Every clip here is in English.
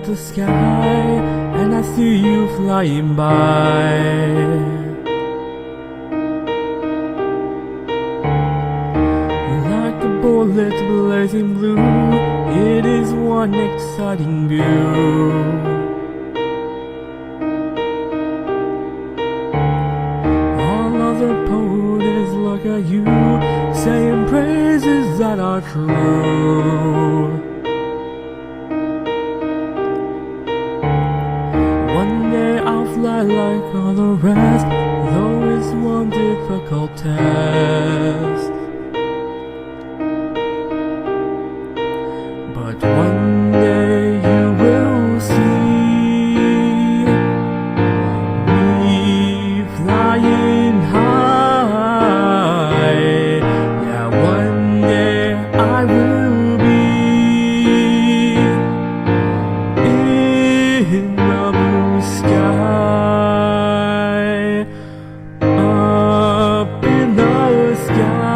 the sky and I see you flying by. Like a bullet blazing blue, it is one exciting view. All other poets look at you, saying praises that are true. One day I'll fly like all the rest, though it's one difficult test. But one day you will see me flying high. Yeah, one day I will be in the blue sky, up in the sky.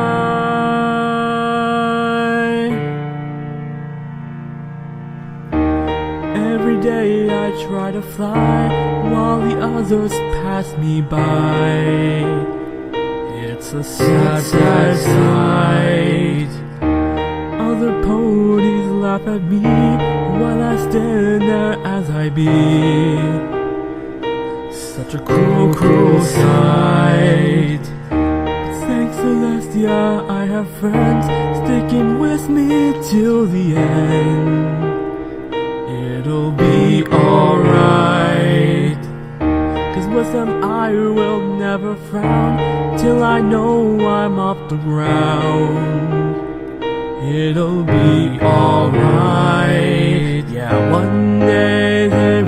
Every day I try to fly while the others pass me by. It's a sad, sad sight. Other ponies laugh at me while I stand there as I be. Such a cruel, cruel sight. But thanks Celestia, I have friends sticking with me till the end. It'll be alright, 'cause with them I will never frown till I know I'm off the ground. It'll be alright, yeah, one day